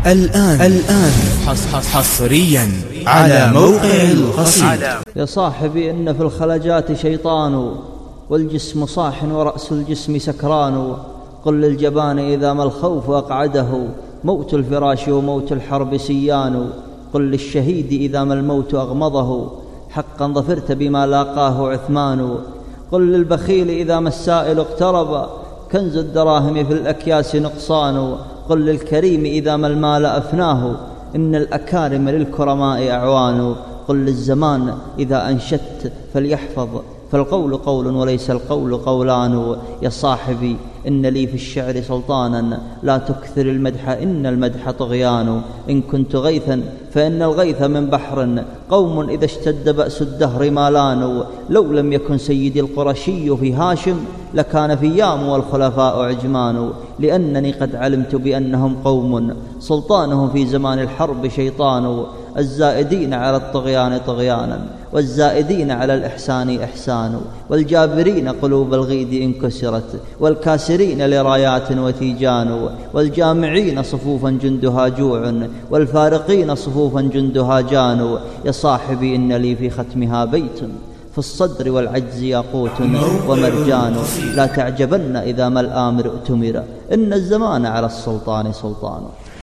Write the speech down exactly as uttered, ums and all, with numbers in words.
الآن الآن حصريا على موقع القصيد. يا صاحبي إن في الخلجات شيطان، والجسم صاح ورأس الجسم سكران. قل للجبان إذا ما الخوف أقعده، موت الفراش وموت الحرب سيان. قل للشهيد إذا ما الموت أغمضه، حقا ظفرت بما لاقاه عثمان. قل للبخيل إذا ما السائل اقترب، كنز الدراهم في الأكياس نقصان. قل للكريم إذا ما المال أفناه، إن الأكارم للكرماء أعوان. قل للزمان إذا أنشدت فليحفظ، فالقول قول وليس القول قولان. يا صاحبي إن لي في الشعر سلطانا، لا تكثر المدح إن المدح طغيان. إن كنت غيثا فإن الغيث من بحر، قوم إذا اشتد بأس الدهر مالان. لو لم يكن سيدي القرشي في هاشم، لكان فيام والخلفاء عجمان. لأنني قد علمت بأنهم قوم، سلطانهم في زمان الحرب شيطان. الزائدين على الطغيان طغيانا، والزائدين على الإحسان إحسان. والجابرين قلوب الغيد إن كسرت، والكاسرين لرايات وتيجان. والجامعين صفوفا جندها جوع، والفارقين صفوفا جندها جان. يا صاحبي إن لي في ختمها بيت، في الصدر والعجز ياقوت ومرجان. لا تعجبن إذا ما الآمر ائتمر، إن الزمان على السلطان سلطان.